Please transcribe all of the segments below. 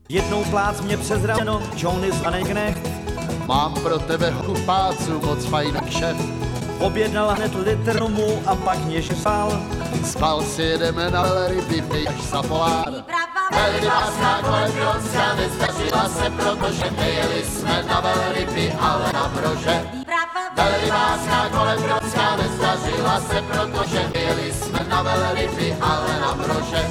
Jednou plác mě přes rameno, Johnny zvanej knecht. Mám pro tebe kupáců moc fajn kšef. Objednala hned litr rumu a pak mě šepal. Spal si, jedeme na velryby, pij až za polár. Velrybářská kolem Grónska nezdařila se, protože nejeli jsme na velryby, ale na brože. Velrybářská kolem Grónska nezdařila se, protože nejeli jsme na velryby, ale na brože.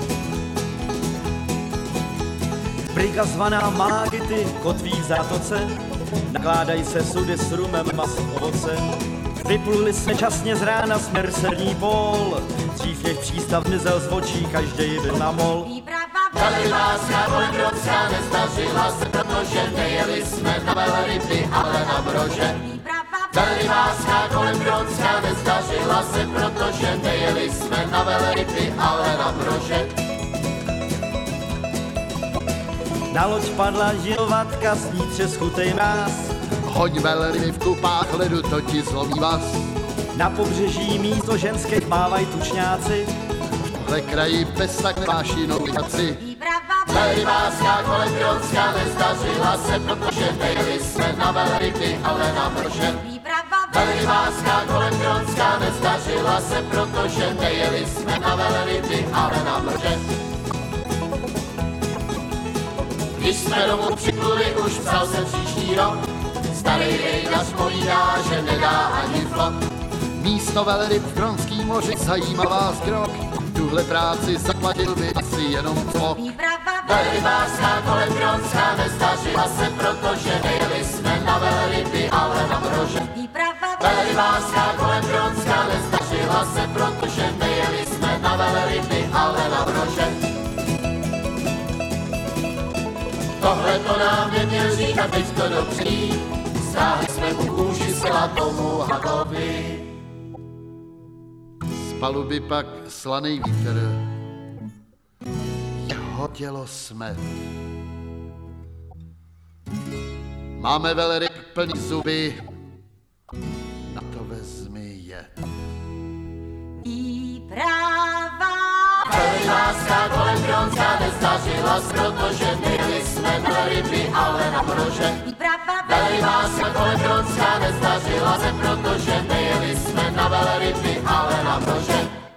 Briga zvaná Malagity kotví v zátoce, nakládají se sudy s rumem a s ovocem. Vypluli jsme časně z rána směr Serní pól, dřív než přístav mizel z očí, každej byl na mol. Velrybářská kolem Grónska nezdařila se, protože nejeli jsme na velryby, ale na brože. Velrybářská kolem Grónska nezdařila se, protože nejeli jsme na velryby, ale na brože. Na loď padla žilovatka, s ní třeskutej mráz. Hoď velryby v kupách ledu, to ti zlomí vás. Na pobřeží místo ženských mávají tučňáci. V kraji bez tak nemáš jinou jaci. Velrybářská kolem Grónska nezdařila se, protože nejeli jsme na velryby, ale na brože. Velrybářská kolem Grónska nezdařila se, protože nejeli jsme na velryby, ale na brože. Když jsme domů připluli, už psal se příští rok. Starý rejdař povídá, že nedá ani flot. Místo velryb v Grónský moři, zajímavá skrok. Tuhle práci zaplatil by asi jenom cvok. Velrybářská kolem Grónska nezdařila se, protože nejeli jsme na velryby, ale na brože. Velrybářská kolem Grónska nezdařila se, protože nejeli jsme na velryby, ale na brože. Tohle to nám neměl říkat, teď to dobří. Stáhli jsme mu kůži tomu hadovi. Z paluby pak slanej vítr, jeho tělo smet. Máme velryb plný zuby, na to vezmi jet. Velrybářská kolem Grónska nezdařila se, protože nejeli jsme na ryby, ale na brože. Velrybářská kolem Grónska nezdařila se, protože nejeli jsme na velryby, ale na brože.